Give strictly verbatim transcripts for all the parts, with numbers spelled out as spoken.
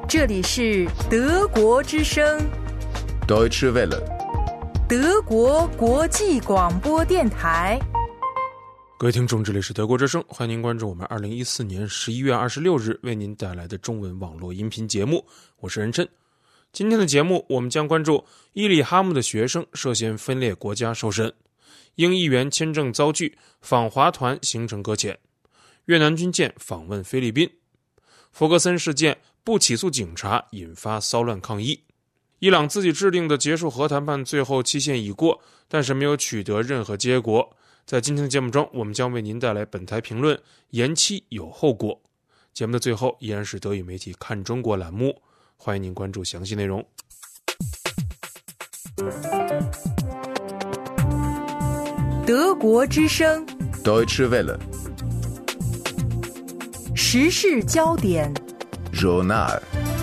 这里是德国之声 Deutsche Welle， 德国国际广播电台。 各位听众，这里是德国之声，欢迎您关注我们二零一四年十一月二十六日为您带来的中文网络音频节目，我是任琛。今天的节目我们将关注伊利哈木的学生涉嫌分裂国家受审，英议员签证遭拒，访华团行程搁浅，越南军舰访问菲律宾，弗格森事件不起诉警察引发骚乱抗议，伊朗自己制定的结束核谈判最后期限已过，但是没有取得任何结果。在今天的节目中，我们将为您带来本台评论：延期有后果。节目的最后依然是德语媒体看中国栏目，欢迎您关注详细内容。 德国之声 Deutsche Welle， 时事焦点 Journal。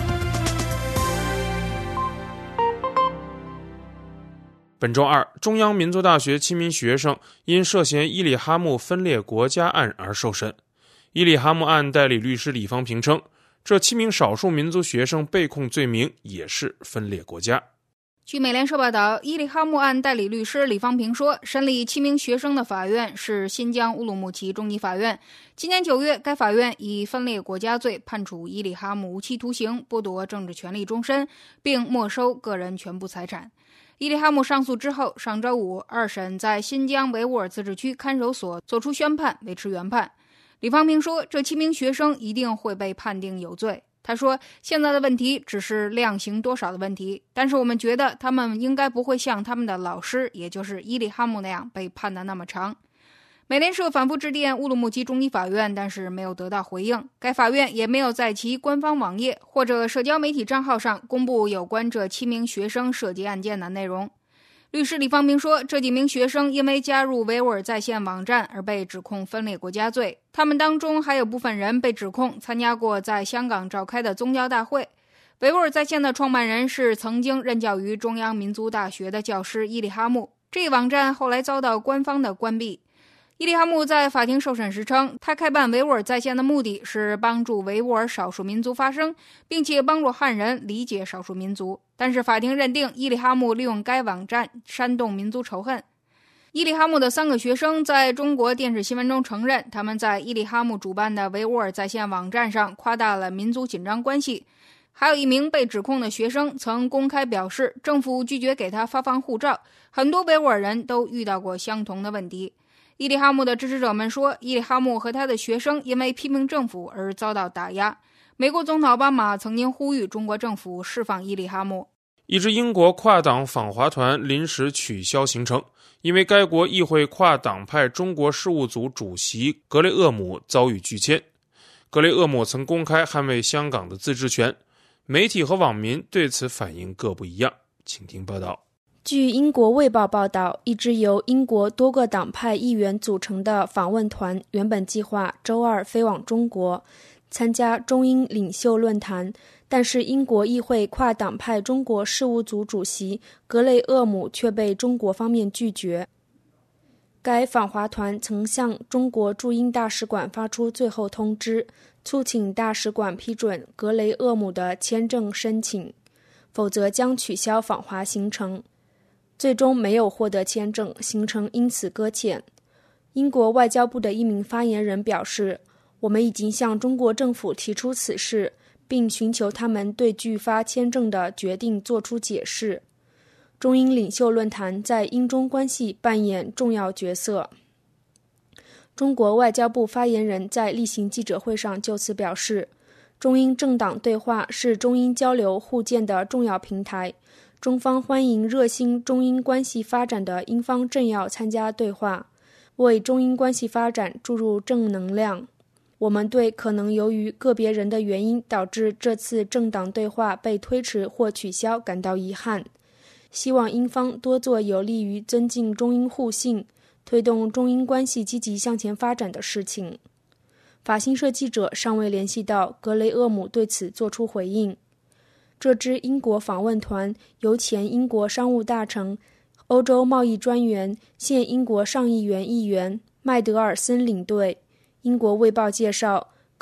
本周二，中央民族大学七名学生因涉嫌伊利哈木分裂国家案而受审。伊利哈木案代理律师李方平称，这七名少数民族学生被控罪名也是分裂国家。 据美联社报道，伊利哈木案代理律师李方平说，审理七名学生的法院是新疆乌鲁木齐中级法院。今年九月，该法院以分裂国家罪判处伊利哈木无期徒刑，剥夺政治权利终身，并没收个人全部财产。伊利哈木上诉之后，上周五二审在新疆维吾尔自治区看守所作出宣判，维持原判。李方平说，这七名学生一定会被判定有罪。他说，现在的问题只是量刑多少的问题，但是我们觉得他们应该不会像他们的老师，也就是伊利哈木那样被判得那么长。美联社反复致电乌鲁木齐中级法院，但是没有得到回应。该法院也没有在其官方网页或者社交媒体账号上公布有关这七名学生涉及案件的内容。律师李方平说，这几名学生因为加入维吾尔在线网站而被指控分裂国家罪，他们当中还有部分人被指控参加过在香港召开的宗教大会。维吾尔在线的创办人是曾经任教于中央民族大学的教师伊利哈木，这一网站后来遭到官方的关闭。伊利哈木在法庭受审时称，他开办维吾尔在线的目的是帮助维吾尔少数民族发声，并且帮助汉人理解少数民族。但是法庭认定伊利哈木利用该网站煽动民族仇恨。伊利哈木的三个学生在中国电视新闻中承认，他们在伊利哈木主办的维吾尔在线网站上夸大了民族紧张关系。还有一名被指控的学生曾公开表示，政府拒绝给他发放护照，很多维吾尔人都遇到过相同的问题。伊利哈木的支持者们说，伊利哈木和他的学生因为批评政府而遭到打压。美国总统奥巴马曾经呼吁中国政府释放伊利哈木。 一支英国跨党访华团临时取消行程，因为该国议会跨党派中国事务组主席格雷厄姆遭遇拒签。格雷厄姆曾公开捍卫香港的自治权，媒体和网民对此反应各不一样。请听报道。 据英国卫报报道，一支由英国多个党派议员组成的访问团原本计划周二飞往中国，参加中英领袖论坛，但是英国议会跨党派中国事务组主席格雷厄姆却被中国方面拒绝。该访华团曾向中国驻英大使馆发出最后通知，促请大使馆批准格雷厄姆的签证申请，否则将取消访华行程。最终没有获得签证，行程因此搁浅。英国外交部的一名发言人表示，我们已经向中国政府提出此事，并寻求他们对拒发签证的决定做出解释。中英领袖论坛在英中关系扮演重要角色。中国外交部发言人在例行记者会上就此表示，中英政党对话是中英交流互鉴的重要平台，中方欢迎热心中英关系发展的英方政要参加对话，为中英关系发展注入正能量。我们对可能由于个别人的原因导致这次政党对话被推迟或取消感到遗憾，希望英方多做有利于增进中英互信、推动中英关系积极向前发展的事情。法新社记者尚未联系到格雷厄姆对此作出回应。这支英国访问团由前英国商务大臣、欧洲贸易专员、现英国上议院议员麦德尔森领队。英国卫报介绍，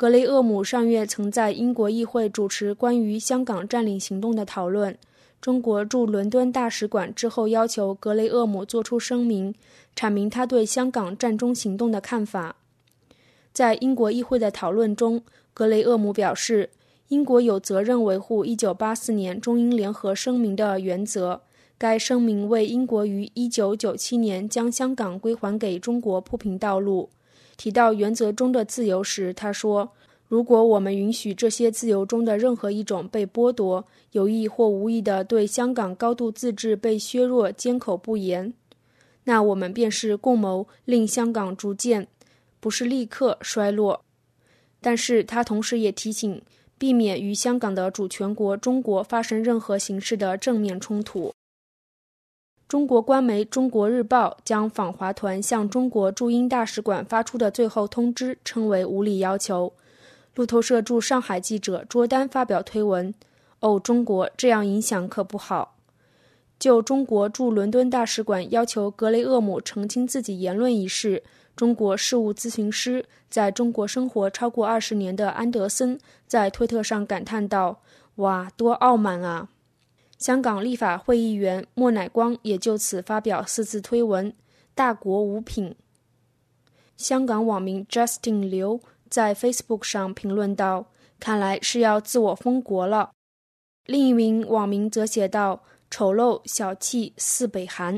格雷厄姆上月曾在英国议会主持关于香港占领行动的讨论。中国驻伦敦大使馆之后要求格雷厄姆作出声明，阐明他对香港占中行动的看法。在英国议会的讨论中，格雷厄姆表示，英国有责任维护一九八四年中英联合声明的原则，该声明为英国于一九九七年将香港归还给中国铺平道路。提到原则中的自由时，他说，如果我们允许这些自由中的任何一种被剥夺，有意或无意地对香港高度自治被削弱缄口不言，那我们便是共谋令香港逐渐，不是立刻衰落。但是他同时也提醒，避免与香港的主权国中国发生任何形式的正面冲突。中国官媒《中国日报》将访华团向中国驻英大使馆发出的最后通知称为无理要求。路透社驻上海记者卓丹发表推文，哦，中国，这样影响可不好。就中国驻伦敦大使馆要求格雷厄姆澄清自己言论一事，中国事务咨询师在中国生活超过二十年的安德森在推特上感叹道，哇，多傲慢啊！香港立法会议员莫乃光也就此发表四字推文，大国无品。香港网民 Justin 刘在 Facebook 上评论道，看来是要自我封国了。另一名网民则写道，丑陋小气似北韩。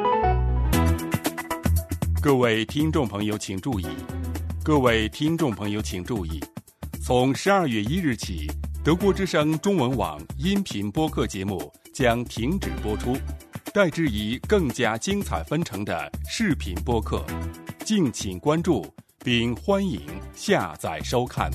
各位听众朋友请注意，各位听众朋友请注意，从十二月一日起，德国之声中文网音频播客节目将停止播出，代之以更加精彩纷呈的视频播客，敬请关注并欢迎下载收看。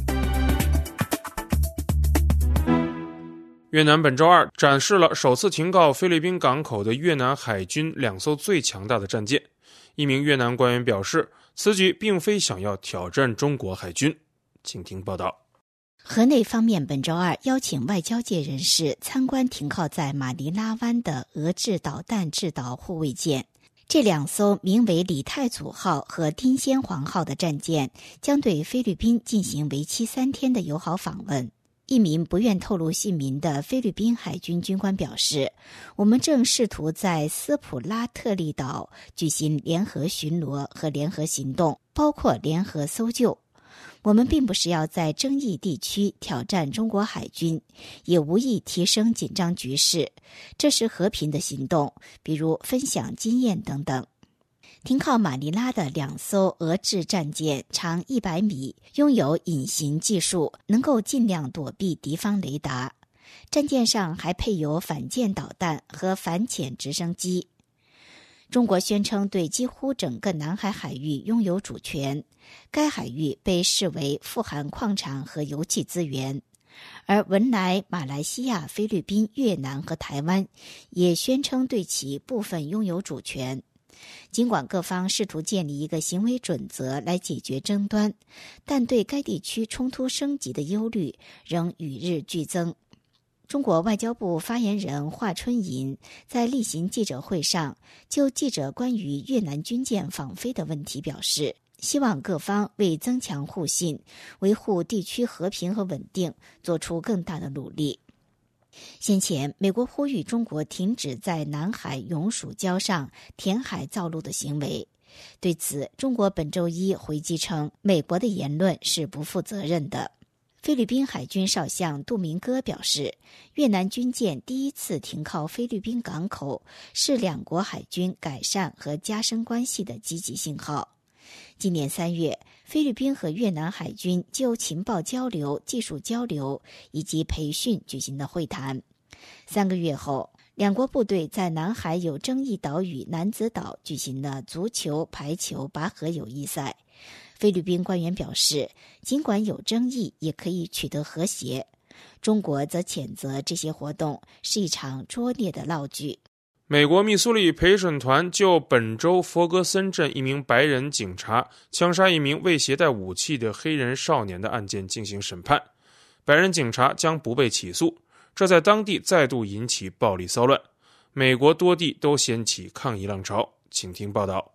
越南本周二展示了首次停靠菲律宾港口的越南海军两艘最强大的战舰。一名越南官员表示，此举并非想要挑战中国海军。请听报道。 河内方面本周二邀请外交界人士参观停靠在马尼拉湾的俄制导弹制导护卫舰。这两艘名为李太祖号和丁先皇号的战舰将对菲律宾进行为期三天的友好访问。一名不愿透露姓名的菲律宾海军军官表示，我们正试图在斯普拉特利岛举行联合巡逻和联合行动，包括联合搜救。我们并不是要在争议地区挑战中国海军，也无意提升紧张局势，这是和平的行动，比如分享经验等等。停靠马尼拉的两艘俄制战舰长一百米，拥有隐形技术，能够尽量躲避敌方雷达。战舰上还配有反舰导弹和反潜直升机。中国宣称对几乎整个南海海域拥有主权，该海域被视为富含矿产和油气资源。而文莱、马来西亚、菲律宾、越南和台湾也宣称对其部分拥有主权。尽管各方试图建立一个行为准则来解决争端，但对该地区冲突升级的忧虑仍与日俱增。中国外交部发言人华春莹在例行记者会上就记者关于越南军舰访菲的问题表示，希望各方为增强互信、维护地区和平和稳定做出更大的努力。先前，美国呼吁中国停止在南海永暑礁上填海造陆的行为。对此，中国本周一回击称，美国的言论是不负责任的。菲律宾海军少将杜明戈表示，越南军舰第一次停靠菲律宾港口，是两国海军改善和加深关系的积极信号。今年三月，菲律宾和越南海军就情报交流、技术交流以及培训举行的会谈。三个月后，两国部队在南海有争议岛屿南子岛举行了足球、排球拔河友谊赛。菲律宾官员表示，尽管有争议，也可以取得和谐。中国则谴责这些活动是一场拙劣的闹剧。 美国密苏里陪审团就本州佛格森镇一名白人警察枪杀一名未携带武器的黑人少年的案件进行审判，白人警察将不被起诉，这在当地再度引起暴力骚乱，美国多地都掀起抗议浪潮。请听报道。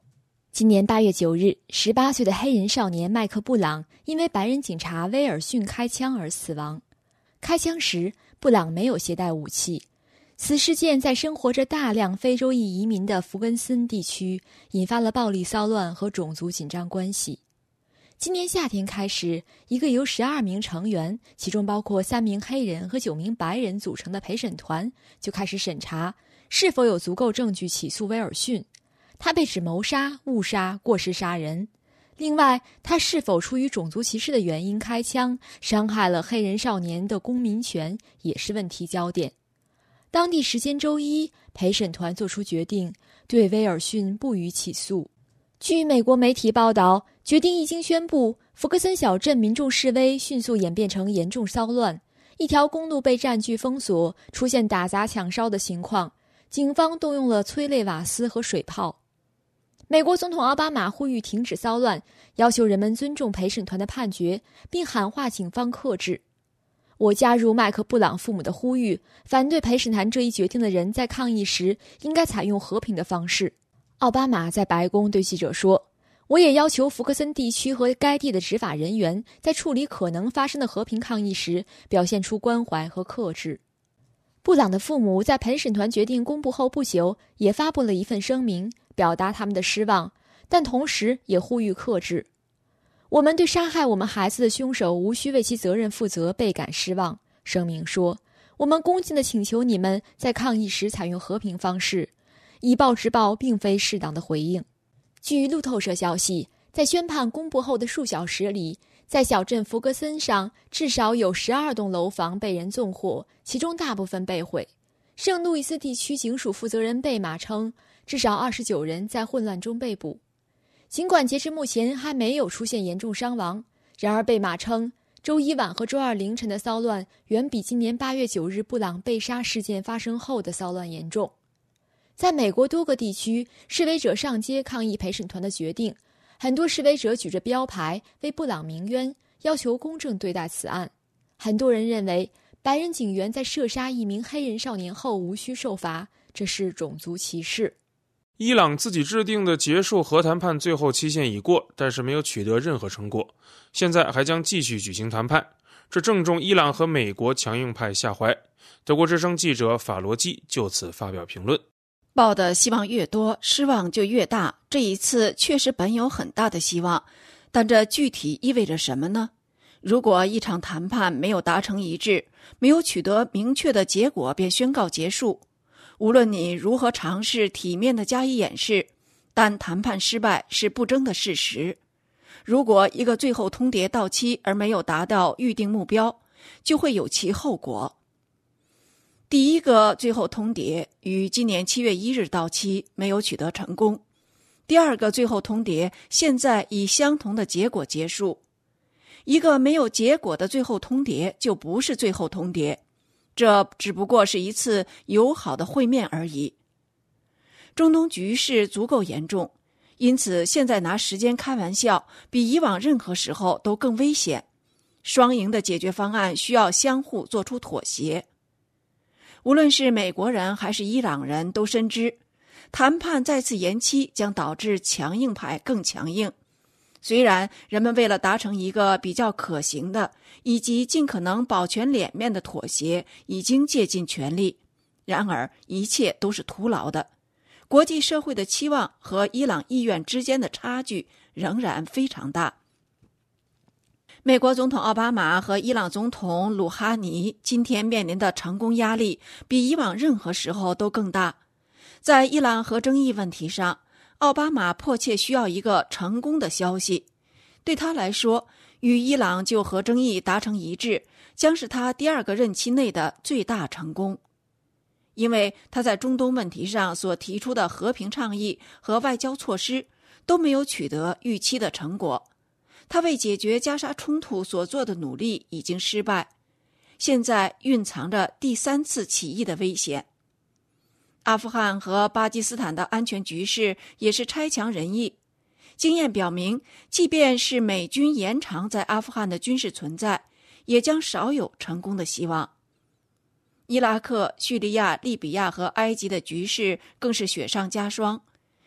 今年八月九日，十八岁的黑人少年麦克·布朗因为白人警察威尔逊开枪而死亡。开枪时，布朗没有携带武器。此事件在生活着大量非洲裔移民的弗根森地区引发了暴力骚乱和种族紧张关系。今年夏天开始，一个由十二名成员，其中包括三名黑人和九名白人组成的陪审团就开始审查是否有足够证据起诉威尔逊。他被指谋杀、误杀、过失杀人。另外，他是否出于种族歧视的原因开枪，伤害了黑人少年的公民权，也是问题焦点。当地时间周一，陪审团作出决定，对威尔逊不予起诉。据美国媒体报道，决定一经宣布，福克森小镇民众示威迅速演变成严重骚乱，一条公路被占据封锁，出现打砸抢烧的情况，警方动用了催泪瓦斯和水炮。美国总统奥巴马呼吁停止骚乱，要求人们尊重陪审团的判决，并喊话警方克制。我加入麦克布朗父母的呼吁，反对陪审团这一决定的人在抗议时应该采用和平的方式。奥巴马在白宫对记者说，我也要求福克森地区和该地的执法人员在处理可能发生的和平抗议时表现出关怀和克制。布朗的父母在陪审团决定公布后不久，也发布了一份声明，表达他们的失望，但同时也呼吁克制。我们对杀害我们孩子的凶手无需为其责任负责倍感失望，声明说，我们恭敬地请求你们在抗议时采用和平方式，以暴制暴并非适当的回应。据路透社消息，在宣判公布后的数小时里，在小镇福格森上至少有十二栋楼房被人纵火，其中大部分被毁。圣路易斯地区警署负责人贝马称，至少二十九人在混乱中被捕。尽管截至目前还没有出现严重伤亡，然而贝马称，周一晚和周二凌晨的骚乱远比今年八月九日布朗被杀事件发生后的骚乱严重。在美国多个地区，示威者上街抗议陪审团的决定，很多示威者举着标牌为布朗鸣冤，要求公正对待此案。很多人认为，白人警员在射杀一名黑人少年后无需受罚，这是种族歧视。 伊朗自己制定的结束核谈判最后期限已过，但是没有取得任何成果，现在还将继续举行谈判，这正中伊朗和美国强硬派下怀。德国之声记者法罗基就此发表评论。 抱的希望越多，失望就越大。这一次确实本有很大的希望，但这具体意味着什么呢？如果一场谈判没有达成一致，没有取得明确的结果便宣告结束，无论你如何尝试体面地加以掩饰，但谈判失败是不争的事实。如果一个最后通牒到期而没有达到预定目标，就会有其后果。第一个最后通牒于今年七月一日到期，没有取得成功。第二个最后通牒现在以相同的结果结束。一个没有结果的最后通牒就不是最后通牒，这只不过是一次友好的会面而已。中东局势足够严重，因此现在拿时间开玩笑比以往任何时候都更危险。双赢的解决方案需要相互做出妥协。无论是美国人还是伊朗人都深知，谈判再次延期将导致强硬派更强硬。虽然人们为了达成一个比较可行的以及尽可能保全脸面的妥协已经竭尽全力，然而一切都是徒劳的。国际社会的期望和伊朗意愿之间的差距仍然非常大。美国总统奥巴马和伊朗总统鲁哈尼今天面临的成功压力比以往任何时候都更大。在伊朗核争议问题上，奥巴马迫切需要一个成功的消息。对他来说，与伊朗就核争议达成一致，将是他第二个任期内的最大成功。因为他在中东问题上所提出的和平倡议和外交措施都没有取得预期的成果。他为解决加沙冲突所做的努力已经失败，现在蕴藏着第三次起义的危险。阿富汗和巴基斯坦的安全局势也是差强人意。经验表明，即便是美军延长在阿富汗的军事存在，也将少有成功的希望。伊拉克、叙利亚、利比亚和埃及的局势更是雪上加霜。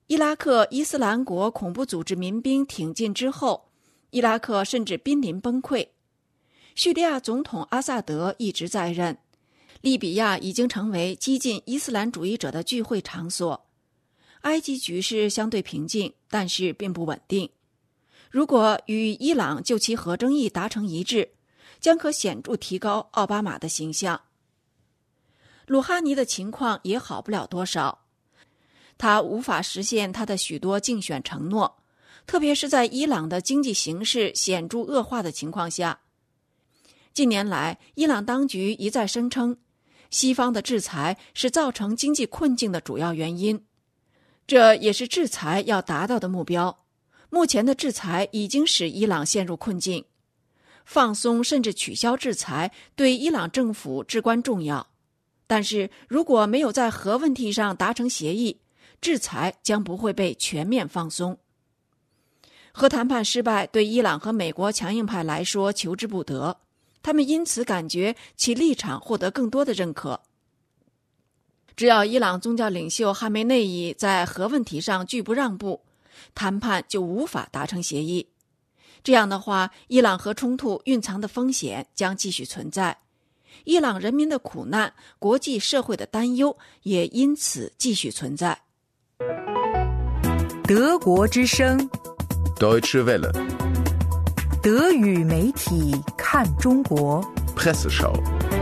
伊拉克伊斯兰国恐怖组织民兵挺进之后，伊拉克甚至濒临崩溃。叙利亚总统阿萨德一直在任，利比亚已经成为激进伊斯兰主义者的聚会场所。埃及局势相对平静，但是并不稳定。如果与伊朗就其核争议达成一致，将可显著提高奥巴马的形象。鲁哈尼的情况也好不了多少，他无法实现他的许多竞选承诺，特别是在伊朗的经济形势显著恶化的情况下。近年来，伊朗当局一再声称，西方的制裁是造成经济困境的主要原因，这也是制裁要达到的目标。目前的制裁已经使伊朗陷入困境，放松甚至取消制裁对伊朗政府至关重要。但是如果没有在核问题上达成协议，制裁将不会被全面放松。核谈判失败对伊朗和美国强硬派来说求之不得，他们因此感觉其立场获得更多的认可。只要伊朗宗教领袖哈梅内伊在核问题上拒不让步，谈判就无法达成协议。这样的话，伊朗核冲突蕴藏的风险将继续存在，伊朗人民的苦难，国际社会的担忧也因此继续存在。 德国之声 Deutsche Welle 德语媒体看中国 Presseschau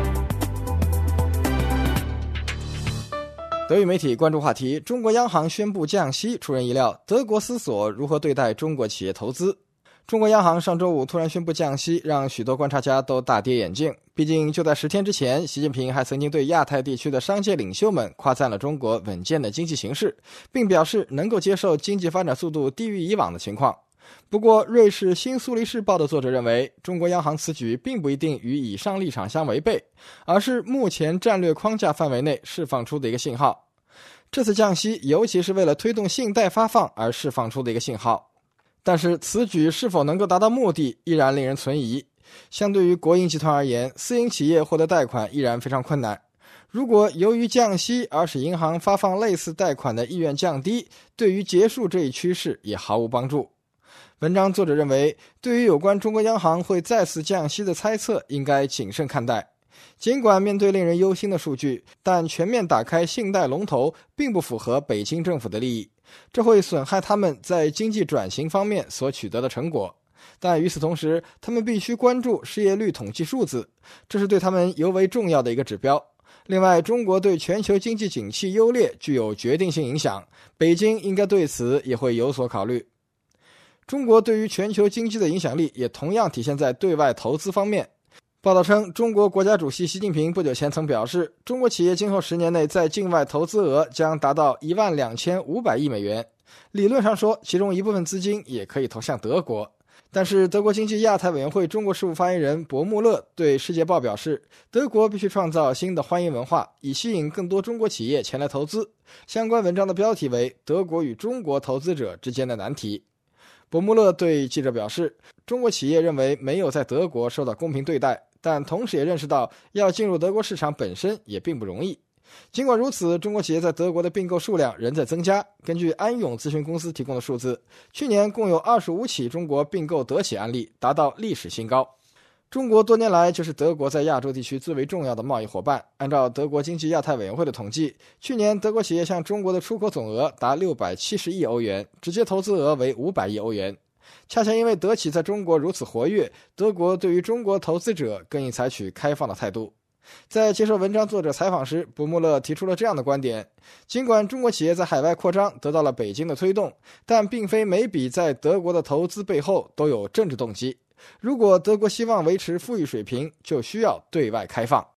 德语媒体关注话题：中国央行宣布降息，出人意料，德国思索如何对待中国企业投资。中国央行上周五突然宣布降息，让许多观察家都大跌眼镜。毕竟就在十天之前，习近平还曾经对亚太地区的商界领袖们夸赞了中国稳健的经济形势，并表示能够接受经济发展速度低于以往的情况。不过，瑞士新苏黎世报的作者认为，中国央行此举并不一定与以上立场相违背，而是目前战略框架范围内释放出的一个信号。这次降息尤其是为了推动信贷发放而释放出的一个信号。但是此举是否能够达到目的，依然令人存疑。相对于国营集团而言，私营企业获得贷款依然非常困难。如果由于降息而使银行发放类似贷款的意愿降低，对于结束这一趋势也毫无帮助。文章作者认为，对于有关中国央行会再次降息的猜测，应该谨慎看待。尽管面对令人忧心的数据，但全面打开信贷龙头并不符合北京政府的利益，这会损害他们在经济转型方面所取得的成果。但与此同时，他们必须关注失业率统计数字，这是对他们尤为重要的一个指标。另外，中国对全球经济景气优劣具有决定性影响，北京应该对此也会有所考虑。中国对于全球经济的影响力也同样体现在对外投资方面。报道称，中国国家主席习近平不久前曾表示，中国企业今后十年内在境外投资额将达到一万两千五百亿美元。理论上说，其中一部分资金也可以投向德国。但是德国经济亚太委员会中国事务发言人博穆勒对《世界报》表示，德国必须创造新的欢迎文化，以吸引更多中国企业前来投资。相关文章的标题为《德国与中国投资者之间的难题》。博穆勒对记者表示，中国企业认为没有在德国受到公平对待，但同时也认识到要进入德国市场本身也并不容易。尽管如此，中国企业在德国的并购数量仍在增加。根据安永咨询公司提供的数字，去年共有二十五起中国并购德企案例，达到历史新高。中国多年来就是德国在亚洲地区最为重要的贸易伙伴。按照德国经济亚太委员会的统计，去年德国企业向中国的出口总额达六百七十亿欧元，直接投资额为五百亿欧元。恰恰因为德企在中国如此活跃，德国对于中国投资者更应采取开放的态度。在接受文章作者采访时，博穆勒提出了这样的观点：尽管中国企业在海外扩张得到了北京的推动，但并非每笔在德国的投资背后都有政治动机。如果德国希望维持富裕水平，就需要对外开放。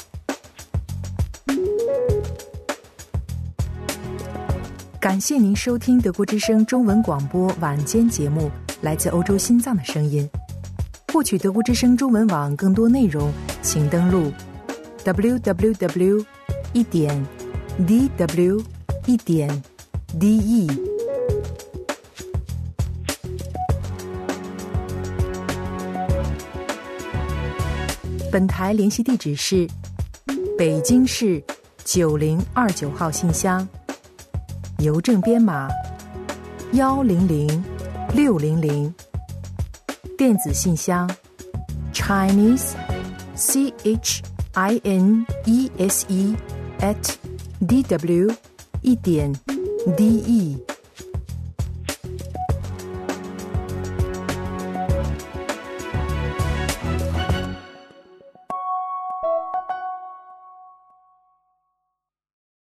感谢您收听德国之声中文广播晚间节目，来自欧洲心脏的声音。获取德国之声中文网更多内容，请登录 double-u double-u double-u 点 d w 点 d e。本台联系地址是北京市九零二九号信箱，邮政编码幺零零六零零。电子信箱 Chinese C H I N E S E at D W 一点 D E